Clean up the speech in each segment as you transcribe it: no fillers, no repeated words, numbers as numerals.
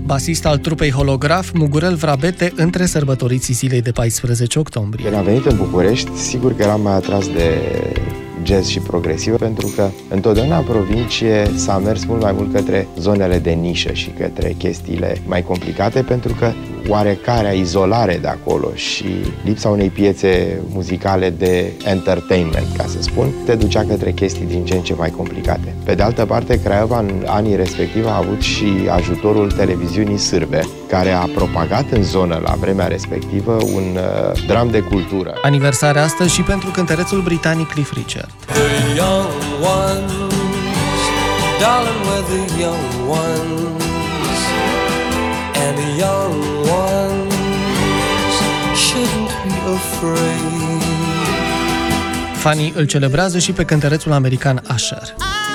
Basist al trupei Holograf, Mugurel Vrabete, între sărbătoriții zilei de 14 octombrie. Când am venit în București, sigur că eram mai atras de jazz și progresivă, pentru că întotdeauna în provincie s-a mers mult mai mult către zonele de nișă și către chestiile mai complicate, pentru că oarecarea izolare de acolo și lipsa unei piețe muzicale de entertainment, ca să spun, te ducea către chestii din ce în ce mai complicate. Pe de altă parte, Craiova în anii respectivi a avut și ajutorul televiziunii sârbe, care a propagat în zonă la vremea respectivă un dram de cultură. Aniversare astăzi și pentru cântărețul britanic Cliff Richard. The young ones, darling, we're the young ones, and the young ones shouldn't be afraid. Fanii îl celebrează și pe cântărețul american Usher.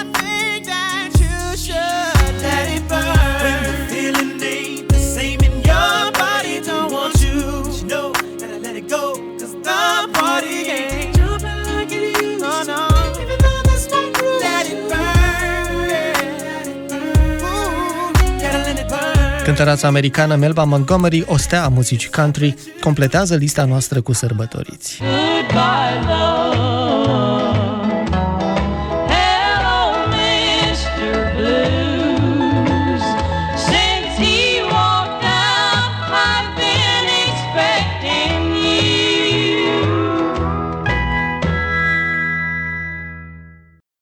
Cântăreața americană Melba Montgomery, o stea a muzicii country, completează lista noastră cu sărbătoriți. Goodbye, love.